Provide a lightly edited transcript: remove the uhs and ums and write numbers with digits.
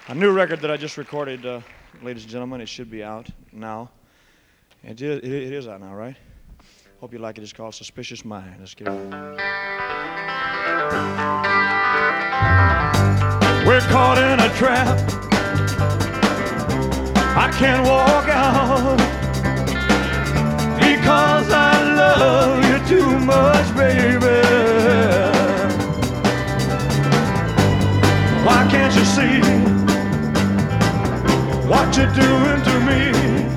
A new record that I just recorded, ladies and gentlemen. It should be out now. It is out now, right? Hope you like it. It's called Suspicious Mind. Let's get it. We're caught in a trap. I can't walk out because I love you too much, baby. Why can't you see what you're doing to me?